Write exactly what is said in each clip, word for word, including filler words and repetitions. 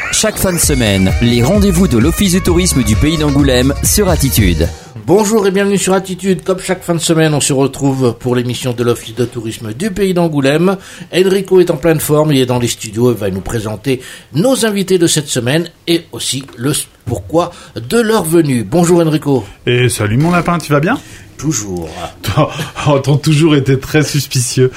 Chaque fin de semaine, les rendez-vous de l'Office du tourisme du Pays d'Angoulême sur Attitude. Bonjour et bienvenue sur Attitude. Comme chaque fin de semaine, on se retrouve pour l'émission de l'Office de tourisme du Pays d'Angoulême. Enrico est en pleine forme, il est dans les studios et va nous présenter nos invités de cette semaine et aussi le pourquoi de leur venue. Bonjour Enrico. Et salut mon lapin, tu vas bien ? Toujours. Oh, ton toujours était très suspicieux.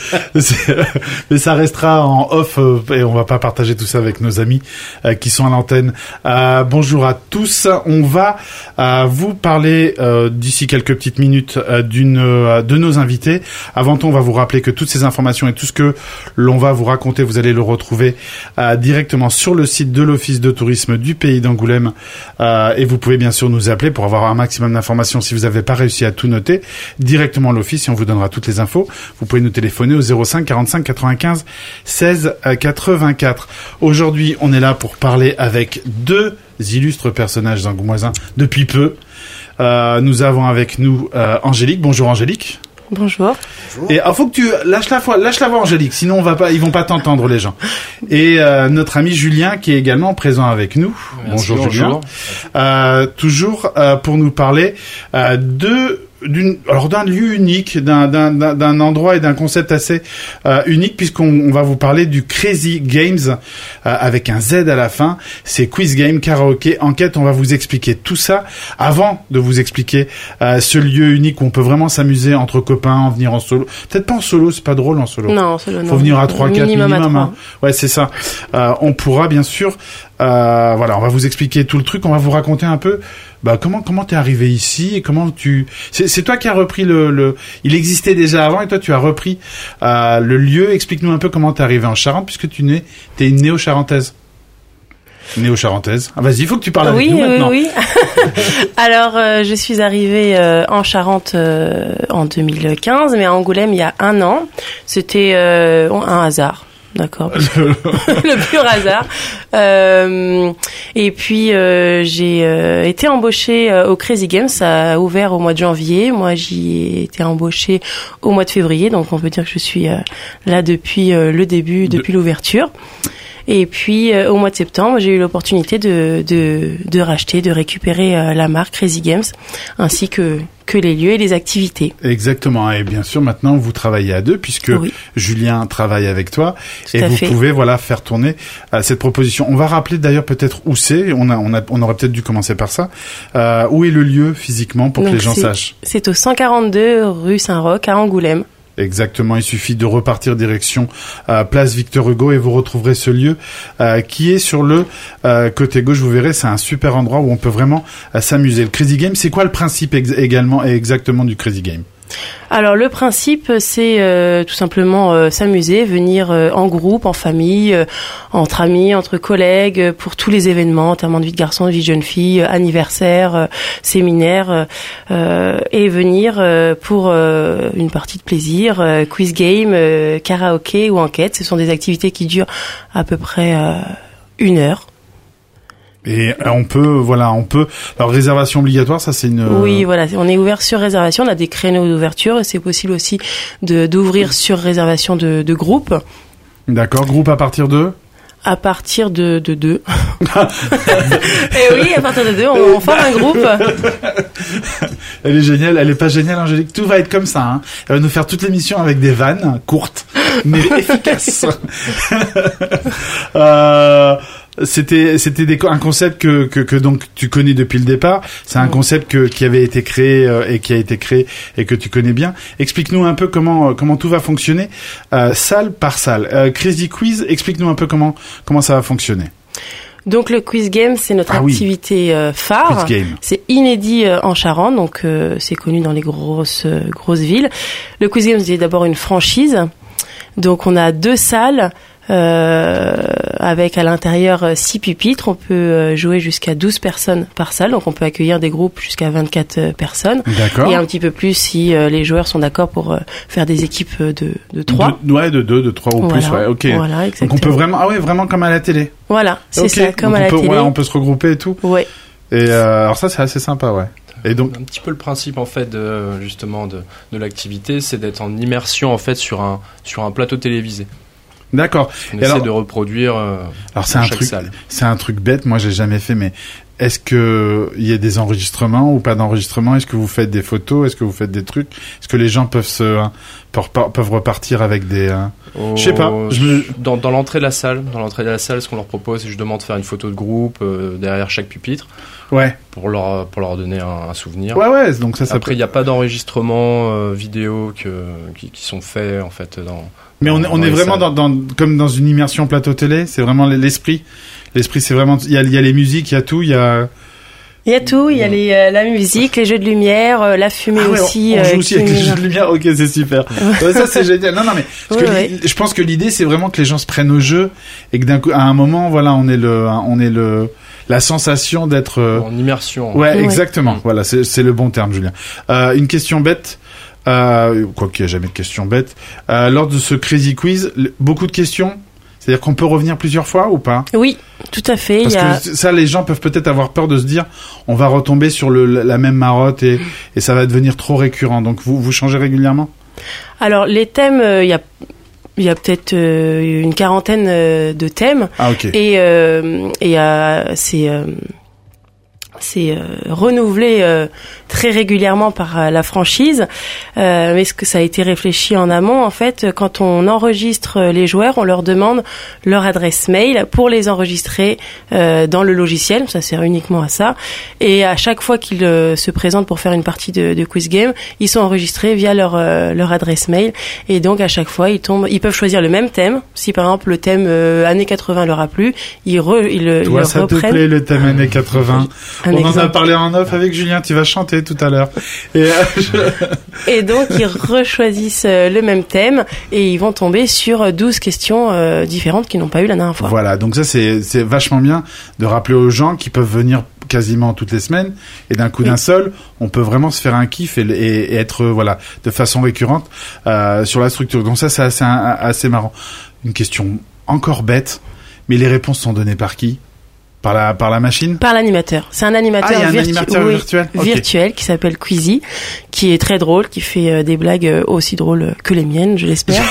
Mais ça restera en off euh, et on va pas partager tout ça avec nos amis euh, qui sont à l'antenne. Euh, bonjour à tous. On va euh, vous parler euh, d'ici quelques petites minutes euh, d'une euh, de nos invités. Avant tout, on va vous rappeler que toutes ces informations et tout ce que l'on va vous raconter, vous allez le retrouver euh, directement sur le site de l'Office de tourisme du Pays d'Angoulême. Euh, et vous pouvez bien sûr nous appeler pour avoir un maximum d'informations si vous n'avez pas réussi à tout noter. Directement à l'office et on vous donnera toutes les infos. Vous pouvez nous téléphoner au zéro cinq quarante-cinq quatre-vingt-quinze seize quatre-vingt-quatre. Aujourd'hui, on est là pour parler avec deux illustres personnages angoumoisins depuis peu. Euh, nous avons avec nous euh, Angélique. Bonjour Angélique. Bonjour. Et il faut que tu lâches la voix, lâche la voix Angélique, sinon on va pas, ils vont pas t'entendre les gens. Et euh, notre ami Julien qui est également présent avec nous. Merci, bonjour, bonjour Julien. Euh, toujours euh, pour nous parler euh, de d'une alors d'un lieu unique, d'un d'un d'un endroit et d'un concept assez euh, unique puisqu'on on va vous parler du Crazy Games euh, avec un Z à la fin. C'est quiz game, karaoké, enquête. On va vous expliquer tout ça avant de vous expliquer euh, ce lieu unique où on peut vraiment s'amuser entre copains, en venir en solo. Peut-être pas en solo, c'est pas drôle en solo. Non, en solo non. Faut venir à trois, quatre minimum. minimum à hein. Ouais, c'est ça. Euh, on pourra bien sûr. Euh, voilà, on va vous expliquer tout le truc. On va vous raconter un peu. Bah comment comment t'es arrivé ici et comment tu c'est c'est toi qui as repris le le il existait déjà avant et toi tu as repris euh, le lieu. Explique-nous un peu comment t'es arrivé en Charente puisque tu nais t'es une néo-charentaise. Néo-charentaise. Ah vas-y, il faut que tu parles oui, avec nous maintenant. Oui oui. Alors euh, je suis arrivée euh, en Charente euh, en deux mille quinze mais à Angoulême il y a un an. C'était euh, un hasard. D'accord. Le pur hasard. Euh, et puis euh, j'ai euh, été embauchée euh, au Crazy Games. Ça a ouvert au mois de janvier. Moi, j'y ai été embauchée au mois de février. Donc, on peut dire que je suis euh, là depuis euh, le début, depuis de... l'ouverture. Et puis euh, au mois de septembre, j'ai eu l'opportunité de de, de racheter, de récupérer euh, la marque Crazy Games, ainsi que que les lieux et les activités. Exactement. Et bien sûr, maintenant, vous travaillez à deux puisque oui. Julien travaille avec toi. Tout et vous fait. pouvez, voilà, faire tourner euh, cette proposition. On va rappeler d'ailleurs peut-être où c'est. On a, on a, on aurait peut-être dû commencer par ça. Euh, où est le lieu physiquement pour Donc que les gens c'est, sachent? C'est au cent quarante-deux rue Saint-Roch à Angoulême. Exactement, il suffit de repartir direction euh, place Victor Hugo et vous retrouverez ce lieu euh, qui est sur le euh, côté gauche. Vous verrez, c'est un super endroit où on peut vraiment euh, s'amuser. Le Crazy Game, c'est quoi le principe ex- également et exactement du Crazy Game ? Alors le principe c'est euh, tout simplement euh, s'amuser, venir euh, en groupe, en famille, euh, entre amis, entre collègues, euh, pour tous les événements, enterrement de vie de garçon, de vie de jeune fille, euh, anniversaire, euh, séminaire, euh, et venir euh, pour euh, une partie de plaisir, euh, quiz game, euh, karaoké ou enquête. Ce sont des activités qui durent à peu près euh, une heure. Et on peut, voilà, on peut. Alors réservation obligatoire, ça c'est une. Oui, voilà, on est ouvert sur réservation. On a des créneaux d'ouverture. C'est possible aussi de d'ouvrir sur réservation de, de groupe. D'accord, groupe à partir de. À partir de de deux. Et oui, à partir de deux, on, on forme un groupe. Elle est géniale, elle est pas géniale, Angélique. Tout va être comme ça. Hein. Elle va nous faire toute l'émission avec des vannes courtes mais efficaces. euh... C'était c'était des, un concept que, que que donc tu connais depuis le départ. C'est un concept que qui avait été créé euh, et qui a été créé et que tu connais bien. Explique-nous un peu comment comment tout va fonctionner euh, salle par salle. Euh, Crazy Quiz, explique-nous un peu comment comment ça va fonctionner. Donc le quiz game, c'est notre ah, activité oui. euh, phare. C'est inédit euh, en Charente, donc euh, c'est connu dans les grosses euh, grosses villes. Le quiz game, c'est d'abord une franchise. Donc on a deux salles. Euh, avec à l'intérieur six pupitres, on peut jouer jusqu'à douze personnes par salle, donc on peut accueillir des groupes jusqu'à vingt-quatre personnes. D'accord. Et un petit peu plus si euh, les joueurs sont d'accord pour euh, faire des équipes de de trois. De, ouais, de deux, de trois ou voilà. plus. Ouais, ok. Voilà, exactement. Donc on peut vraiment, ah ouais, vraiment comme à la télé. Voilà, c'est okay. ça, comme donc à la peut, télé. Ouais, on peut se regrouper et tout. Ouais. Et euh, alors ça, c'est assez sympa, ouais. Et donc un petit peu le principe en fait de, justement de de l'activité, c'est d'être en immersion en fait sur un sur un plateau télévisé. D'accord. On Et essaie alors, de reproduire. Euh, alors c'est un chaque truc, salle. c'est un truc bête. Moi, j'ai jamais fait, mais est-ce que il y a des enregistrements ou pas d'enregistrements? Est-ce que vous faites des photos? Est-ce que vous faites des trucs? Est-ce que les gens peuvent se hein, peuvent, peuvent repartir avec des euh... Oh, je sais pas. Je me... Dans, dans l'entrée de la salle, dans l'entrée de la salle, ce qu'on leur propose, c'est justement de faire une photo de groupe euh, derrière chaque pupitre. Ouais. Pour leur pour leur donner un, un souvenir. Ouais ouais. Donc ça. ça Après, il n'y a pas d'enregistrement euh, vidéo que qui, qui sont faits en fait dans. Mais on, dans, on dans est vraiment dans, dans comme dans une immersion plateau télé. C'est vraiment l'esprit. L'esprit, c'est vraiment. Il y a il y a les musiques, il y a tout, il y a. Il y a tout, il y a les, euh, la musique, les jeux de lumière, euh, la fumée ah ouais, aussi. On, on joue euh, aussi avec les jeux de lumière. Ok, c'est super. Ouais, ça c'est génial. Non, non, mais parce ouais, que ouais. je pense que l'idée c'est vraiment que les gens se prennent au jeu et que d'un coup, à un moment, voilà, on est le, on est le, la sensation d'être euh... en immersion. Ouais, ouais. exactement. Ouais. Voilà, c'est, c'est le bon terme, Julien. Euh, une question bête. Euh, quoi qu'il n'y a jamais de questions bêtes. Euh, lors de ce Crazy Quiz, beaucoup de questions. C'est-à-dire qu'on peut revenir plusieurs fois ou pas? Oui, tout à fait. Parce il y a... que ça, les gens peuvent peut-être avoir peur de se dire, on va retomber sur le, la même marotte et, et ça va devenir trop récurrent. Donc vous, vous changez régulièrement? Alors les thèmes, il euh, y a il y a peut-être euh, une quarantaine euh, de thèmes. Ah ok. Et euh, et euh, c'est euh, c'est euh, renouvelé euh, très régulièrement par euh, la franchise, euh, mais ce que ça a été réfléchi en amont en fait, quand on enregistre les joueurs, on leur demande leur adresse mail pour les enregistrer euh, dans le logiciel, ça sert uniquement à ça, et à chaque fois qu'ils euh, se présentent pour faire une partie de, de quiz game, ils sont enregistrés via leur euh, leur adresse mail, et donc à chaque fois ils tombent, ils peuvent choisir le même thème. Si par exemple le thème euh, années quatre-vingts leur a plu, ils re, ils, Toi, ils le ça reprennent. Te plaît le thème années quatre-vingts? Un On exemple. en a parlé en off avec Julien, tu vas chanter tout à l'heure. Et, euh, je... et donc, ils rechoisissent le même thème et ils vont tomber sur douze questions euh, différentes qu'ils n'ont pas eu la dernière fois. Voilà, donc ça, c'est, c'est vachement bien de rappeler aux gens qui peuvent venir quasiment toutes les semaines et d'un coup oui. d'un seul, on peut vraiment se faire un kiff et, et, et être, voilà, de façon récurrente euh, sur la structure. Donc ça, c'est assez, assez marrant. Une question encore bête, mais les réponses sont données par qui ? Par la, par la machine? Par l'animateur. C'est un animateur, ah, il y a un virtu- animateur oui, virtuel okay. virtuel qui s'appelle Queasy, qui est très drôle, qui fait euh, des blagues euh, aussi drôles que les miennes, je l'espère.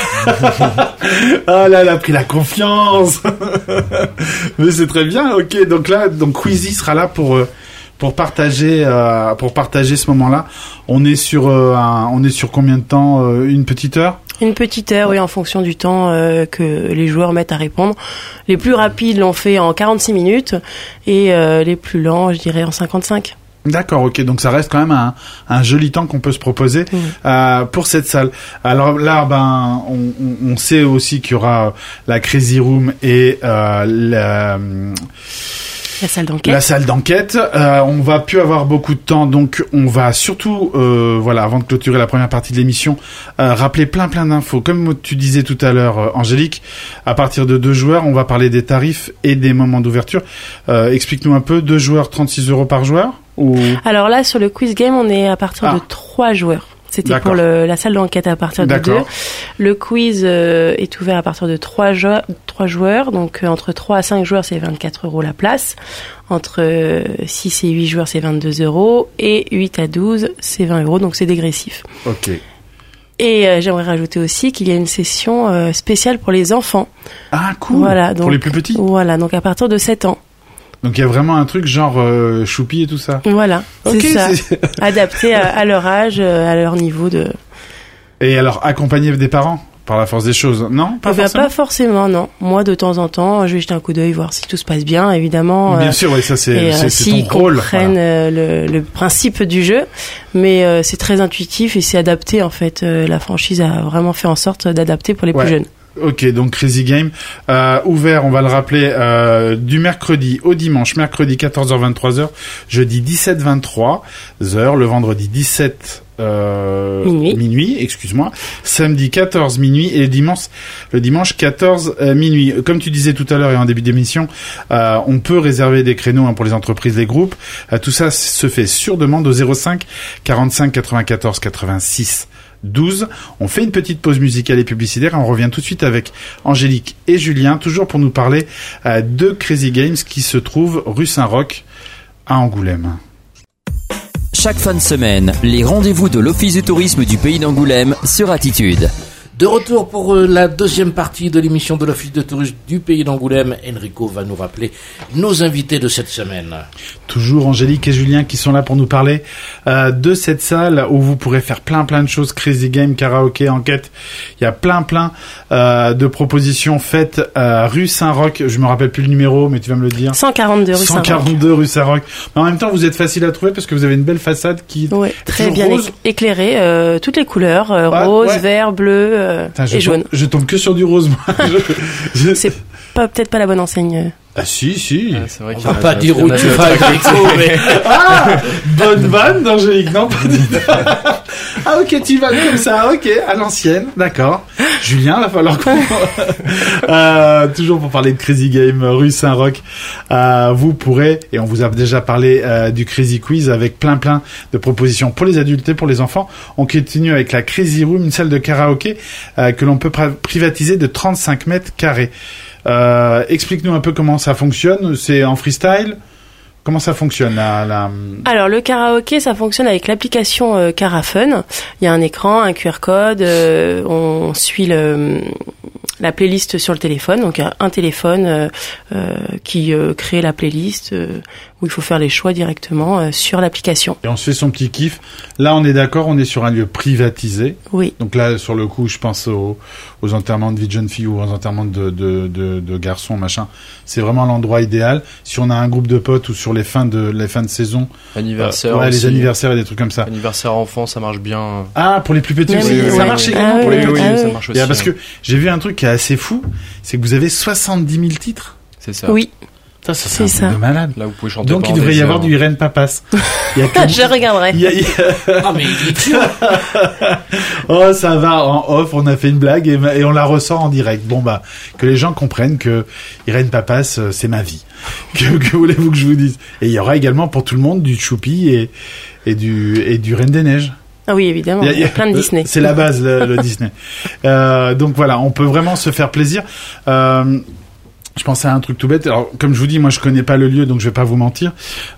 Ah là, elle a pris la confiance. Mais c'est très bien. Ok, donc là, donc Queasy sera là pour euh, pour partager euh, pour partager ce moment-là. On est sur euh, un, on est sur combien de temps? euh, Une petite heure? Une petite heure, oui, en fonction du temps euh, que les joueurs mettent à répondre. Les plus rapides l'ont fait en quarante-six minutes et euh, les plus lents, je dirais, en cinquante-cinq. D'accord, ok, donc ça reste quand même un, un joli temps qu'on peut se proposer mmh. euh, pour cette salle. Alors là, ben, on, on, on sait aussi qu'il y aura la Crazy Room et euh, la... La salle d'enquête. La salle d'enquête. Euh, on va plus avoir beaucoup de temps, donc on va surtout, euh, voilà, avant de clôturer la première partie de l'émission, euh, rappeler plein plein d'infos. Comme tu disais tout à l'heure, euh, Angélique, à partir de deux joueurs, on va parler des tarifs et des moments d'ouverture. Euh, explique-nous un peu, deux joueurs, trente-six euros par joueur ou... Alors là, sur le quiz game, on est à partir ah. de trois joueurs. C'était D'accord. pour le, la salle d'enquête à partir de D'accord. deux. Le quiz euh, est ouvert à partir de trois joueurs, trois joueurs. Donc, euh, entre trois à cinq joueurs, c'est vingt-quatre euros la place. Entre euh, six et huit joueurs, c'est vingt-deux euros. Et huit à douze, c'est vingt euros. Donc, c'est dégressif. Ok. Et euh, j'aimerais rajouter aussi qu'il y a une session euh, spéciale pour les enfants. Ah, cool. Voilà, donc, pour les plus petits. Voilà, donc à partir de sept ans. Donc il y a vraiment un truc genre euh, choupi et tout ça. Voilà, okay, c'est ça. C'est... Adapté à, à leur âge, à leur niveau de... Et alors, accompagné des parents, par la force des choses, non? Pas eh ben, forcément. Pas forcément, non. Moi, de temps en temps, je vais jeter un coup d'œil, voir si tout se passe bien, évidemment. Bien euh, sûr, oui, ça c'est, et, c'est, euh, c'est s'ils ton rôle. comprennent voilà. euh, le, le principe du jeu, mais euh, c'est très intuitif et c'est adapté, en fait. Euh, la franchise a vraiment fait en sorte d'adapter pour les ouais. plus jeunes. Ok, donc Crazy Game euh, ouvert, on va le rappeler, euh, du mercredi au dimanche, mercredi quatorze heures vingt-trois heures, jeudi dix-sept vingt-trois heures, le vendredi dix-sept euh, minuit. minuit, excuse-moi, samedi quatorze minuit et le dimanche, le dimanche quatorze euh, minuit. Comme tu disais tout à l'heure et en début d'émission, euh, on peut réserver des créneaux hein, pour les entreprises, les groupes. Euh, tout ça se fait sur demande au zéro cinq quarante-cinq quatre-vingt-quatorze quatre-vingt-six douze. On fait une petite pause musicale et publicitaire et on revient tout de suite avec Angélique et Julien, toujours pour nous parler euh, de Crazy Games qui se trouve rue Saint-Roch à Angoulême. Chaque fin de semaine, les rendez-vous de l'Office du tourisme du pays d'Angoulême sur Attitude. De retour pour euh, la deuxième partie de l'émission de l'Office de tourisme du Pays d'Angoulême. Enrico va nous rappeler nos invités de cette semaine. Toujours Angélique et Julien qui sont là pour nous parler euh, de cette salle où vous pourrez faire plein plein de choses, crazy game, karaoké, enquête. Il y a plein plein euh, de propositions faites euh, rue Saint-Roch. Je me rappelle plus le numéro, mais tu vas me le dire. cent quarante-deux rue Saint-Roch. cent quarante-deux rue Saint-Roch. Mais en même temps, vous êtes facile à trouver parce que vous avez une belle façade qui ouais, très bien rose. éclairée, euh, toutes les couleurs, euh, ouais, rose, ouais. vert, bleu euh, Putain, je et tombe, jaune. Je tombe que sur du rose, moi. je, je... C'est pas, peut-être pas la bonne enseigne. Ah si, si. Ouais, c'est vrai On qu'il va y en a- pas dire il y en où a tu de- vas, Enrico, mais... Ah, bonne vanne d'Angélique, non pas du tout. Ah ok, tu vas comme ça, ok, à l'ancienne, d'accord. Julien, va falloir qu'on... euh, toujours pour parler de Crazy Game, rue Saint-Roch, euh, vous pourrez, et on vous a déjà parlé euh, du Crazy Quiz avec plein plein de propositions pour les adultes et pour les enfants. On continue avec la Crazy Room, une salle de karaoké euh, que l'on peut pra- privatiser de trente-cinq mètres carrés. Euh, explique-nous un peu comment ça fonctionne. C'est en freestyle. Comment ça fonctionne la, la... Alors le karaoké, ça fonctionne avec l'application euh, Carafun. Il y a un écran, un Q R code. Euh, on suit le, la playlist sur le téléphone. Donc il y a un téléphone euh, euh, qui euh, crée la playlist euh, où il faut faire les choix directement euh, sur l'application. Et on se fait son petit kiff. Là, on est d'accord, on est sur un lieu privatisé. Oui. Donc là, sur le coup, je pense aux, aux enterrements de vie de jeunes filles ou aux enterrements de, de, de, de garçons, machin. C'est vraiment l'endroit idéal. Si on a un groupe de potes ou sur les fins de, les fins de saison. Anniversaire euh, ouais, aussi. les anniversaires et des trucs comme ça. Anniversaire enfant, ça marche bien. Ah, pour les plus petits Oui, aussi. oui, ça oui. marche Ah, également oui, pour les oui, plus oui, petits. oui, ah, ça oui. marche Et, aussi. ah, parce que hein. j'ai vu un truc qui est assez fou, c'est que vous avez soixante-dix mille titres. C'est ça. Oui. Ça, ça C'est c'est un ça. truc de malade. Là, vous pouvez chanter. Donc il pendant devrait des y avoir heures. du Irène Papas. Il y a que Je regarderai. il y a- il y a- Ah, mais il est sûr. Oh, ça va, en off, on a fait une blague et, et on la ressort en direct. Bon, bah, que les gens comprennent que Irène Papas, euh, c'est ma vie. Que, que voulez-vous que je vous dise? Et il y aura également pour tout le monde du Choupi et, et du, et du Reine des Neiges. Ah oui, évidemment. Il y a plein de Disney. C'est la base, le, le Disney. Euh, donc voilà, on peut vraiment se faire plaisir. Euh, je pensais à un truc tout bête. Alors, comme je vous dis, moi, je connais pas le lieu, donc je vais pas vous mentir.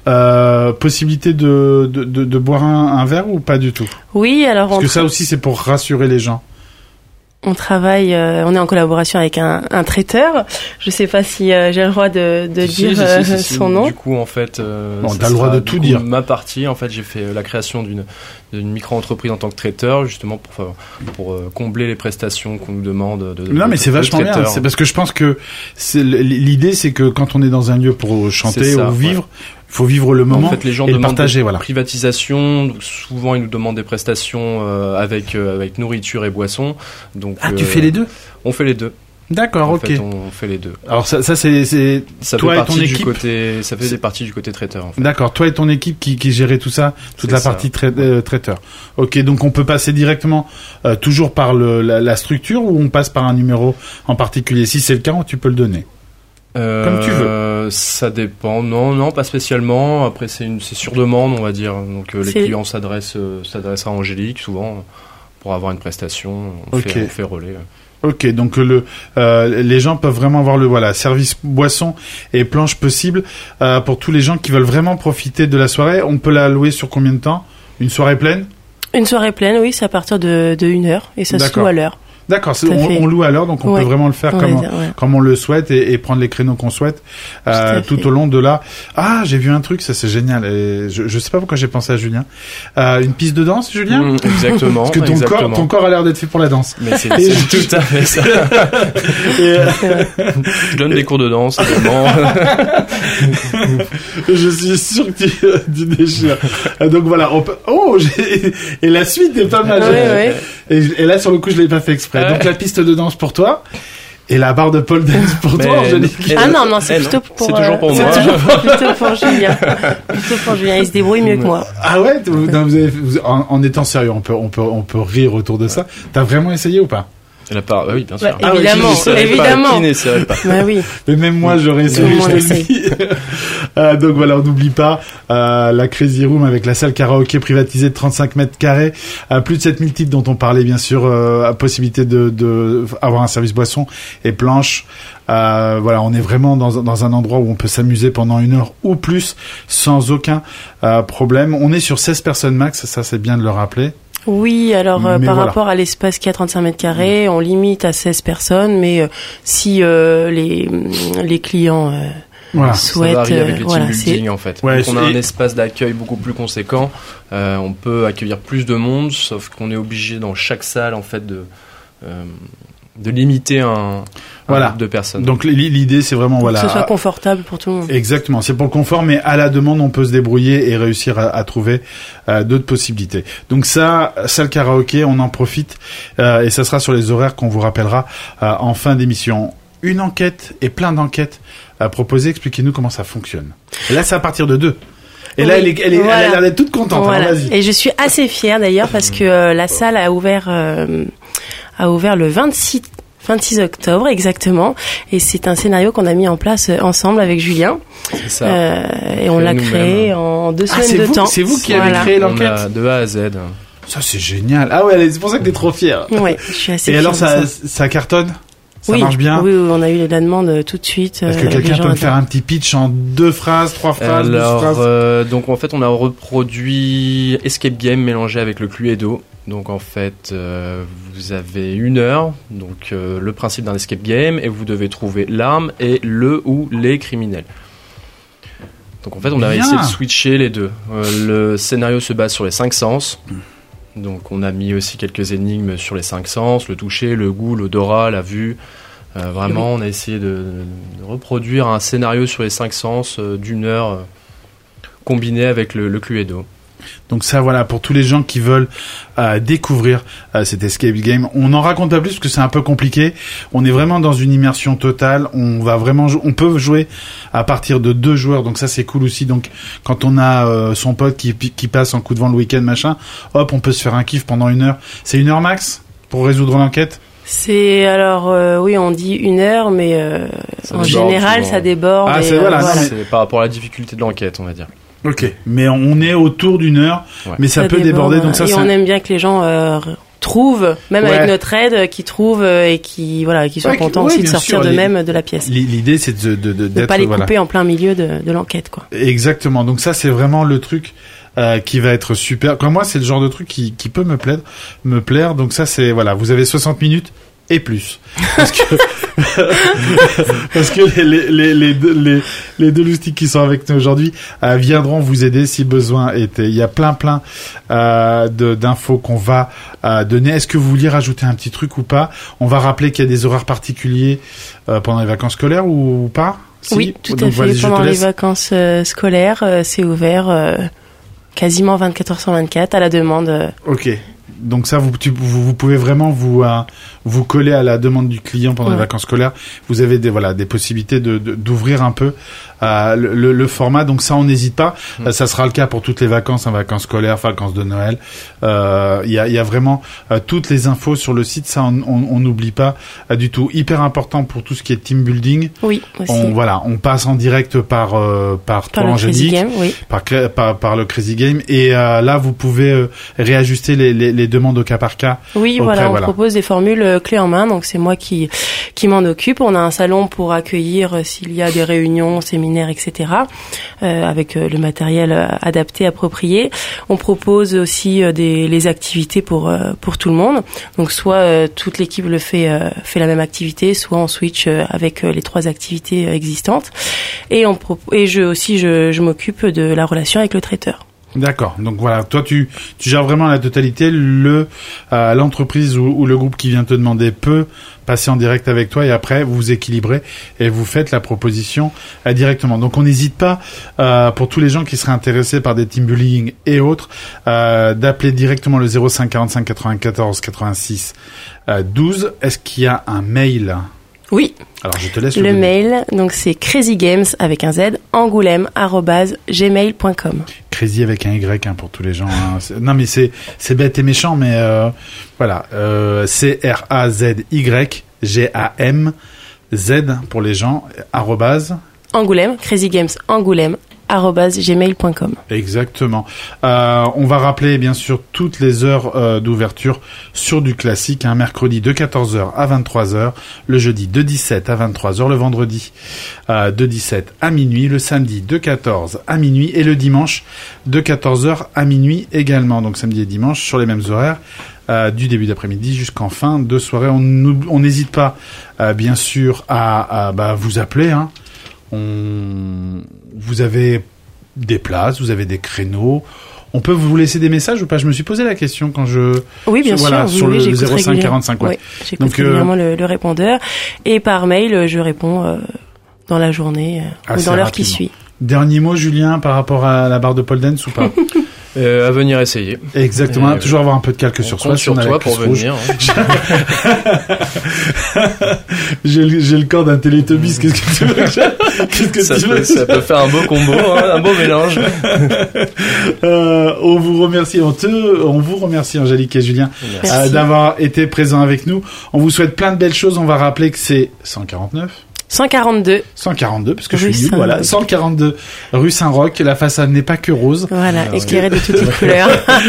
Euh, possibilité de, de, de, de boire un, un verre ou pas du tout? Oui, alors Parce on, que tra- ça aussi, c'est pour rassurer les gens. on travaille, euh, on est en collaboration avec un, un traiteur. Je sais pas si euh, j'ai le droit de, de Si, dire si, euh, si, si, si. son nom. Du coup, en fait, euh, Bon, ça t'as le droit sera, de du tout coup, dire. Ma partie, en fait, j'ai fait euh, la création d'une d'une micro-entreprise en tant que traiteur, justement pour faire- pour euh, combler les prestations qu'on nous demande. De, de- Non, mais de- c'est de vachement bien. traiteur. C'est parce que je pense que c'est l'idée, c'est que quand on est dans un lieu pour chanter C'est ça, ou vivre, il faut vivre le moment En fait, les gens et le demandent partager. des Voilà. privatisations. Donc, souvent, ils nous demandent des prestations euh, avec euh, avec nourriture et boissons. Donc, Ah, tu euh, fais les deux? On fait les deux. D'accord, En ok. fait, on fait les deux. Alors ça, ça c'est, c'est Ça toi fait et partie ton du équipe. côté. Ça C'est- fait partie du côté traiteur. En fait. D'accord, toi et ton équipe qui, qui gérait tout ça, toute C'est la ça. partie trai- euh, traiteur. Ok, donc on peut passer directement euh, toujours par le, la, la structure ou on passe par un numéro en particulier. Si c'est le cas, tu peux le donner. Euh, Comme tu veux. Ça dépend. Non, non, pas spécialement. Après, c'est une, c'est sur demande, on va dire. Donc, euh, les C'est- clients s'adressent, euh, s'adressent à Angélique souvent pour avoir une prestation. On, Ok. fait, on fait relais. Ok, donc le euh, les gens peuvent vraiment avoir le voilà service boisson et planche possible euh, pour tous les gens qui veulent vraiment profiter de la soirée. On peut la louer sur combien de temps? Une soirée pleine? Une soirée pleine, oui, c'est à partir de, de une heure et ça se D'accord. loue à l'heure. D'accord, c'est- Tout à on, fait. on loue à l'heure, donc on Ouais. peut vraiment le faire On comme on, les a- ouais. comme on le souhaite et, et prendre les créneaux qu'on souhaite euh, à tout fait. au long de la. Ah, j'ai vu un truc, ça c'est génial. Et je, je sais pas pourquoi j'ai pensé à Julien. Euh, une piste de danse, Julien? Mmh, exactement. Parce que ton exactement. corps, ton corps a l'air d'être fait pour la danse. Mais c'est, Et c'est je- tout à fait ça. Et, euh, Je donne des cours de danse également. je suis sûr que tu, tu déchires. Euh, Donc voilà. On peut... Oh, j'ai... et la suite est pas mal. Ouais, ouais. Et, je- et là, sur le coup, je l'ai pas fait exprès. Ouais. Donc la piste de danse pour toi et la barre de pole dance pour Mais- toi, Angélique. Eh Ah non. non, non, c'est Eh plutôt non. pour. C'est toujours pour euh, moi. C'est toujours plutôt pour Julien. Plutôt pour Julien, il se débrouille mieux que moi. Ah ouais, vous- non, vous avez, vous- en, en étant sérieux, on peut, on peut, on peut rire autour de ça. T'as vraiment essayé ou pas? Et la part, oui, bien sûr. Ouais, Ah oui, évidemment, qui n'essaierait Pas, évidemment. qui n'essaierait pas. Bah oui. Mais même moi, j'aurais essayé. Tout le monde je te le essaye. dis. Euh, donc voilà, on n'oublie pas euh, la Crazy Room avec la salle karaoké privatisée de trente-cinq mètres carrés, euh, plus de sept mille titres dont on parlait bien sûr, euh, à possibilité de, de avoir un service boisson et planche. Euh, voilà, on est vraiment dans, dans un endroit où on peut s'amuser pendant une heure ou plus sans aucun euh, problème. On est sur seize personnes max, ça c'est bien de le rappeler. Oui, alors euh, Mais par voilà. rapport à l'espace qui a trente-cinq mètres carrés, on limite à seize personnes, mais euh, si euh, les les clients euh, Voilà. souhaitent, Ça varie avec les euh, voilà, team c'est building en fait. Ouais, Donc on a et- un espace d'accueil beaucoup plus conséquent. Euh, on peut accueillir plus de monde, sauf qu'on est obligé dans chaque salle en fait de euh, de limiter un, un Voilà. groupe de personnes. Donc l- l'idée c'est vraiment pour voilà. que ce soit confortable pour tout le monde. Exactement, c'est pour le confort, mais à la demande, on peut se débrouiller et réussir à, à trouver euh, d'autres possibilités. Donc ça, salle karaoké, on en profite euh, et ça sera sur les horaires qu'on vous rappellera euh, en fin d'émission. Une enquête et plein d'enquêtes à proposer. Expliquez-nous comment ça fonctionne. Et là, c'est à partir de deux. Et là, Oui, elle, est, elle, est, voilà. elle a l'air d'être toute contente. Voilà. Alors, vas-y. Et je suis assez fière d'ailleurs parce que euh, la salle a ouvert euh, a ouvert le vingt-six octobre exactement, et c'est un scénario qu'on a mis en place euh, ensemble avec Julien. C'est ça. Euh, et on Fait l'a nous-mêmes. créé en deux Ah, semaines c'est de vous, temps. c'est vous qui avez Voilà. créé On l'enquête. a de A à Z. Ça, c'est génial. Ah ouais, c'est pour ça que t'es trop fière. Ouais, je suis assez Et fière alors, de ça, ça. ça cartonne? Ça oui, marche bien? Oui, oui, on a eu la demande euh, tout de suite. Est-ce que euh, les quelqu'un gens peut me faire adorent. un petit pitch en deux phrases, trois phrases, douze Alors, phrases? euh, donc en fait, on a reproduit Escape Game mélangé avec le Cluedo. Donc en fait, euh, vous avez une heure, donc euh, le principe d'un escape game, et vous devez trouver l'arme et le ou les criminels. Donc en fait, on a Bien. essayé de switcher les deux. Euh, le scénario se base sur les cinq sens. Donc on a mis aussi quelques énigmes sur les cinq sens, le toucher, le goût, l'odorat, la vue. Euh, vraiment, on a essayé de, de reproduire un scénario sur les cinq sens euh, d'une heure euh, combiné avec le, le Cluedo. Donc ça, voilà, pour tous les gens qui veulent euh, découvrir euh, cet escape game, on n'en raconte pas plus parce que c'est un peu compliqué. On est vraiment dans une immersion totale. On va vraiment, jou- on peut jouer à partir de deux joueurs. Donc ça, c'est cool aussi. Donc quand on a euh, son pote qui qui passe en coup de vent le week-end, machin, hop, on peut se faire un kiff pendant une heure. C'est une heure max pour résoudre l'enquête. C'est alors euh, oui, on dit une heure, mais euh, Ça en déborde général, souvent. ça déborde. Ah, et, c'est- euh, voilà, non, mais- C'est par rapport à la difficulté de l'enquête, on va dire. Ok. Mais on est autour d'une heure, Ouais. mais ça, peut déborde, déborder. Donc ça, et c'est on un- aime bien que les gens euh, r- trouvent, même Ouais. avec notre aide, euh, qui trouvent euh, et qui voilà, qui soient Ouais, qui- contents ouais, aussi de bien sortir sûr, de les- même de la pièce. l'idée, c'est de, de, de De d'être pas les voilà. couper en plein milieu de, de l'enquête, quoi. Exactement. Donc ça, c'est vraiment le truc euh, qui va être super. Comme moi, c'est le genre de truc qui, qui peut me plaire, me plaire. Donc ça, c'est voilà. Vous avez soixante minutes et plus. Parce que parce que les les les deux, les, les deux loustiques qui sont avec nous aujourd'hui euh, viendront vous aider si besoin était. Il y a plein plein euh, de d'infos qu'on va euh, donner. Est-ce que vous vouliez rajouter un petit truc ou pas? On va rappeler qu'il y a des horaires particuliers euh, pendant les vacances scolaires ou, ou pas? Si Oui, tout Donc, à fait. vas-y, je te Pendant les laisse. vacances euh, scolaires, euh, c'est ouvert euh, quasiment vingt-quatre heures sur vingt-quatre à la demande. euh. Ok. Donc ça, vous, tu- vous, vous pouvez vraiment vous euh, vous coller à la demande du client pendant Ouais. les vacances scolaires. Vous avez des voilà des possibilités de de- d'ouvrir un peu euh, le, le, le format. Donc ça, on n'hésite pas. Mm. Euh, ça sera le cas pour toutes les vacances, hein, vacances scolaires, vacances de Noël. Euh, Il y a il y a vraiment euh, toutes les infos sur le site. Ça, on on on n'oublie pas euh, du tout. Hyper important pour tout ce qui est team building. Oui, aussi. On voilà, on passe en direct par euh, par Par toi, le Crazy Angélique. Game, oui. par, cré- par, par le Crazy Game. Et euh, là, vous pouvez euh, réajuster les, les, les demandes au cas par cas. Oui, Auprès, voilà, on voilà. propose des formules euh, clés en main, donc c'est moi qui qui m'en occupe. On a un salon pour accueillir euh, s'il y a des réunions, séminaires, et cetera. Euh, avec euh, le matériel euh, adapté, approprié. On propose aussi euh, des les activités pour euh, pour tout le monde. Donc soit euh, toute l'équipe le fait euh, fait la même activité, soit on switch euh, avec euh, les trois activités euh, existantes. Et on pro- et je aussi je je m'occupe de la relation avec le traiteur. D'accord. Donc voilà, toi tu tu gères vraiment la totalité. Le euh, l'entreprise ou, ou le groupe qui vient te demander peut passer en direct avec toi et après vous vous équilibrez et vous faites la proposition euh, directement. Donc on n'hésite pas euh, pour tous les gens qui seraient intéressés par des team building et autres euh, d'appeler directement le zéro cinq quarante-cinq quatre-vingt-quatorze quatre-vingt-six euh, douze. Est-ce qu'il y a un mail? Oui. Alors je te laisse Le donner. mail, donc c'est crazygames avec un Z, angoulême arobase gmail point com. Crazy avec un Y hein, pour tous les gens. Hein. C'est- Non mais c'est c'est bête et méchant, mais euh, voilà. Euh, C R A Z Y G A M Z pour les gens. Arrobase. Angoulême, crazygames angoulême arobase gmail point com. Exactement. Euh, on va rappeler bien sûr toutes les heures euh, d'ouverture sur du classique, un hein, mercredi de quatorze heures à vingt-trois heures, le jeudi de dix-sept à vingt-trois heures, le vendredi euh, de dix-sept à minuit, le samedi de quatorze à minuit et le dimanche de quatorze heures à minuit également. Donc samedi et dimanche sur les mêmes horaires. Euh, du début d'après-midi jusqu'en fin de soirée. On n'hésite pas, euh, bien sûr, à, à bah, vous appeler. Hein. On, vous avez des places, vous avez des créneaux. On peut vous laisser des messages ou pas? Je me suis posé la question quand je... Oui, bien je, voilà, sûr. sur oui, le oui, zéro cinq quarante-cinq. Ouais. Oui, j'écoute Donc, régulièrement euh... le, le répondeur. Et par mail, je réponds euh, dans la journée euh, ou dans l'heure qui suit. Dernier mot, Julien, par rapport à la barre de pole dance ou pas? Euh, à venir essayer. Exactement, Et toujours avoir un peu de calque sur soi. Sur toi pour venir. Hein. j'ai, le, j'ai le corps d'un Télétubbies. Qu'est-ce que tu veux? Qu'est-ce que ça, tu peut, veux ça peut faire un beau combo, hein, un beau mélange. euh, on vous remercie, on te, on vous remercie Angélique et Julien euh, d'avoir été présents avec nous. On vous souhaite plein de belles choses. On va rappeler que c'est cent quarante-neuf. cent quarante-deux. cent quarante-deux, parce que rue je suis nul, voilà. cent quarante-deux, rue Saint-Roch. La façade n'est pas que rose. Voilà, euh, éclairée de toutes les couleurs.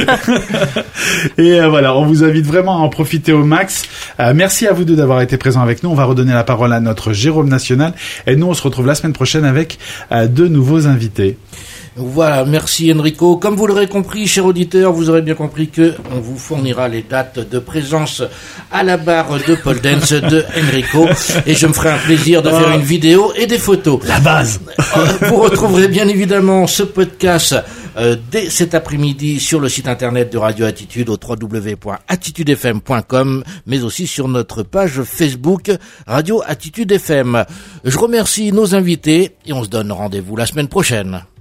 Et euh, voilà, on vous invite vraiment à en profiter au max. Euh, merci à vous deux d'avoir été présents avec nous. On va redonner la parole à notre Jérôme National. Et nous, on se retrouve la semaine prochaine avec euh, deux nouveaux invités. Voilà, merci Enrico. Comme vous l'aurez compris, chers auditeurs, vous aurez bien compris que on vous fournira les dates de présence à la barre de pole dance de Enrico et je me ferai un plaisir de faire une vidéo et des photos. La base. Vous retrouverez bien évidemment ce podcast euh, dès cet après-midi sur le site internet de Radio Attitude au w w w point attitude f m point com, mais aussi sur notre page Facebook Radio Attitude F M. Je remercie nos invités et on se donne rendez-vous la semaine prochaine.